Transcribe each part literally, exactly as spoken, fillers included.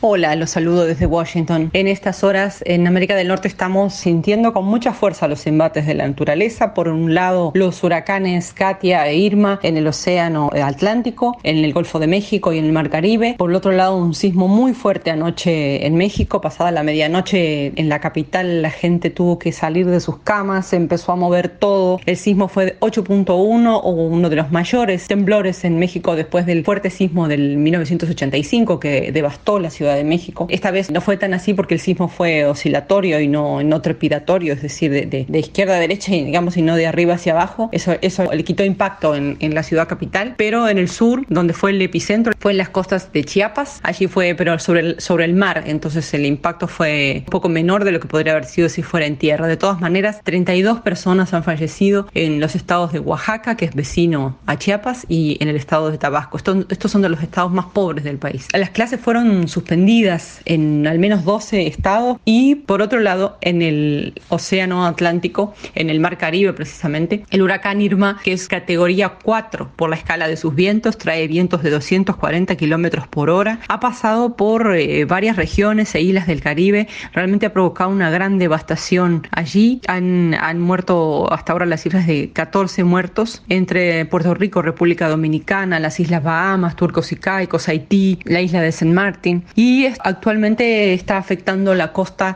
Hola, los saludo desde Washington. En estas horas en América del Norte estamos sintiendo con mucha fuerza los embates de la naturaleza. Por un lado, los huracanes Katia e Irma en el océano Atlántico, en el Golfo de México y en el Mar Caribe. Por el otro lado, un sismo muy fuerte anoche en México. Pasada la medianoche en la capital, la gente tuvo que salir de sus camas, se empezó a mover todo. El sismo fue de ocho punto uno, o uno de los mayores temblores en México después del fuerte sismo del mil novecientos ochenta y cinco que devastó la ciudad de México. Esta vez no fue tan así porque el sismo fue oscilatorio y no, no trepidatorio, es decir, de, de, de izquierda a derecha, y digamos, y no de arriba hacia abajo. Eso, eso le quitó impacto en, en la ciudad capital, pero en el sur, donde fue el epicentro, fue en las costas de Chiapas. Allí fue, pero sobre el, sobre el mar, entonces el impacto fue un poco menor de lo que podría haber sido si fuera en tierra. De todas maneras, treinta y dos personas han fallecido en los estados de Oaxaca, que es vecino a Chiapas, y en el estado de Tabasco. Estos, estos son de los estados más pobres del país. Las clases fueron suspendidas en al menos doce estados, y por otro lado, en el océano Atlántico, en el Mar Caribe precisamente, el huracán Irma, que es categoría cuatro por la escala de sus vientos, trae vientos de doscientos cuarenta kilómetros por hora, ha pasado por eh, varias regiones e islas del Caribe. Realmente ha provocado una gran devastación allí. Han, han muerto hasta ahora las cifras de catorce muertos entre Puerto Rico, República Dominicana, las Islas Bahamas, Turcos y Caicos, Haití, la isla de Saint Martin, y actualmente está afectando la costa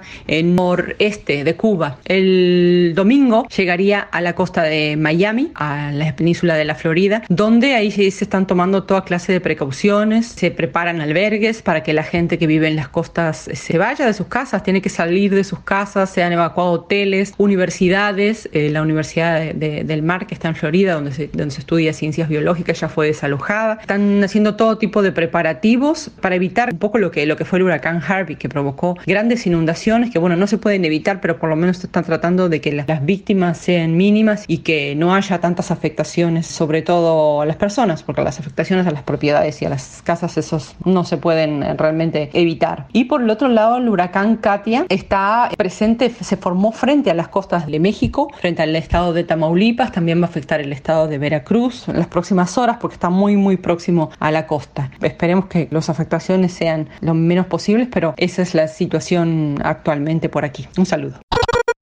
noreste de Cuba. El domingo llegaría a la costa de Miami, a la península de la Florida, donde ahí se están tomando toda clase de precauciones, se preparan albergues para que la gente que vive en las costas se vaya de sus casas, tiene que salir de sus casas, se han evacuado hoteles, universidades, eh, la Universidad de, de, del Mar, que está en Florida, donde se, donde se estudia ciencias biológicas, ya fue desalojada. Están haciendo todo tipo de preparativos para evitar un poco lo que, lo que fue el huracán Harvey, que provocó grandes inundaciones que, bueno, no se pueden evitar, pero por lo menos están tratando de que las, las víctimas sean mínimas y que no haya tantas afectaciones, sobre todo a las personas, porque las afectaciones a las propiedades y a las casas, esos no se pueden realmente evitar. Y por el otro lado, el huracán Katia está presente, se formó frente a las costas de México, frente al estado de Tamaulipas, también va a afectar el estado de Veracruz en las próximas horas porque está muy muy próximo a la costa. Esperemos que las afectaciones sean lo menos posibles, pero esa es la situación actualmente por aquí. Un saludo.